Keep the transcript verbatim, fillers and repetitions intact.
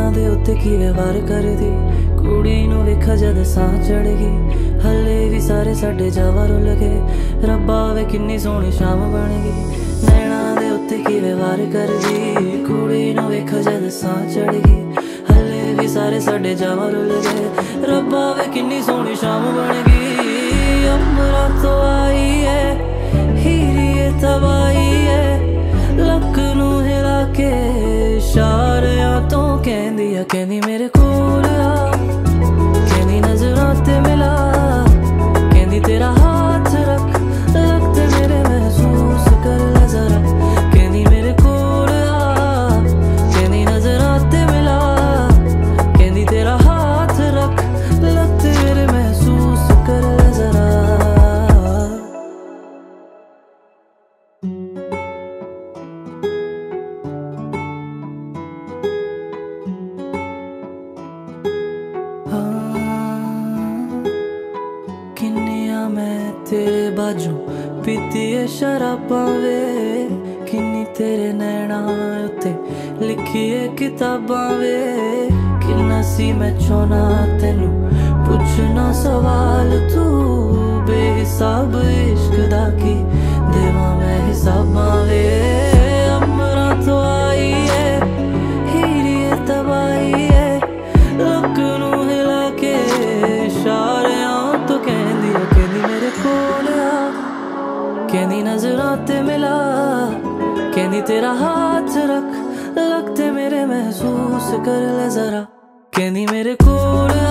दे उत्ते किवें वार करदी, कुड़ी नूं वेखा जद साह चढ़गी, हले भी सारे साडे जावा रुल गए, रब्बा वे किन्नी सोहनी शाम बन गई। नैना दे उत्ते किवें वार करदी, कुड़ी नूं वेखा जद साह चढ़गी, हले भी सारे साडे जावा रुल गए, रब्बा वे किन्नी सोहनी शाम बन गई। अमरा तो आई है हीरी तबाही है, लक नूं हिला के इशारियां तो कहंदी आ, कहंदी मेरे कोल आ, कहंदी नजरां ते मिला, कहंदी तेरा हाथ रख लग ते मेरे महसूस कर ले जरा, कहंदी मेरे कोल आ, कहंदी नजरां ते मिला, कहंदी तेरा हाथ रख लग ते मेरे महसूस कर ले जरा। किन्नियां मैं तेरे बाजू पीती है शराबां वे, किन्नी तेरे नैना उत्ते लिखी है किताबां वे, किन्ना सी मैं चाहना तेनू पुछना सवाल, तू बेहिसाब इश्क दा की देवां मैं हिसाबां वे। अमरा तो आई है हीरी तबाही है, लक नूं हिला के इशारियां तो कहंदी आ, कहंदी मेरे कोल आ, कहंदी नजरां ते मिला, कहंदी तेरा हाथ रख लग ते मेरे महसूस कर ले जरा, कहंदी मेरे कोल आ,